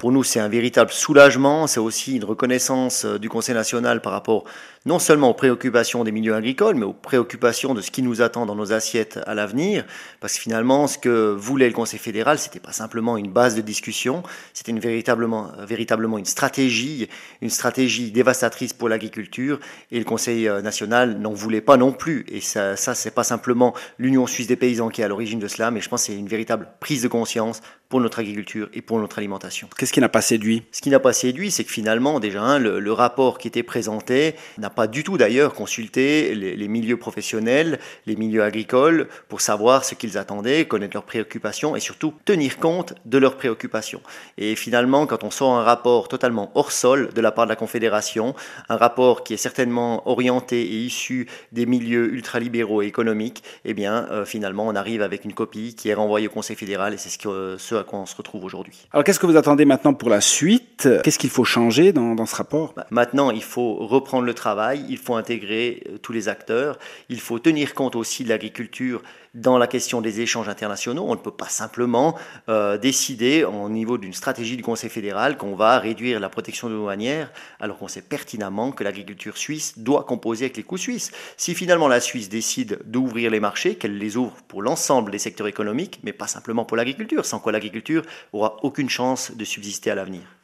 Pour nous, c'est un véritable soulagement, c'est aussi une reconnaissance du Conseil national par rapport non seulement aux préoccupations des milieux agricoles, mais aux préoccupations de ce qui nous attend dans nos assiettes à l'avenir. Parce que finalement, ce que voulait le Conseil fédéral, c'était pas simplement une base de discussion, c'était véritablement une stratégie dévastatrice pour l'agriculture. Et le Conseil national n'en voulait pas non plus. Et ça c'est pas simplement l'Union suisse des paysans qui est à l'origine de cela, mais je pense que c'est une véritable prise de conscience pour notre agriculture et pour notre alimentation. Qu'est-ce qui n'a pas séduit? Ce qui n'a pas séduit, c'est que finalement, déjà, le rapport qui était présenté n'a pas du tout d'ailleurs consulté les milieux professionnels, les milieux agricoles, pour savoir ce qu'ils attendaient, connaître leurs préoccupations et surtout tenir compte de leurs préoccupations. Et finalement, quand on sort un rapport totalement hors sol de la part de la Confédération, un rapport qui est certainement orienté et issu des milieux ultralibéraux et économiques, eh bien, finalement, on arrive avec une copie qui est renvoyée au Conseil fédéral et c'est ce à quoi on se retrouve aujourd'hui. Alors qu'est-ce que vous attendez maintenant pour la suite? Qu'est-ce qu'il faut changer dans ce rapport? Maintenant, il faut reprendre le travail, il faut intégrer tous les acteurs, il faut tenir compte aussi de l'agriculture dans la question des échanges internationaux. On ne peut pas simplement décider au niveau d'une stratégie du Conseil fédéral qu'on va réduire la protection douanière, alors qu'on sait pertinemment que l'agriculture suisse doit composer avec les coûts suisses. Si finalement la Suisse décide d'ouvrir les marchés, qu'elle les ouvre pour l'ensemble des secteurs économiques, mais pas simplement pour l'agriculture, sans quoi l'agriculture aura aucune chance de subsister à l'avenir.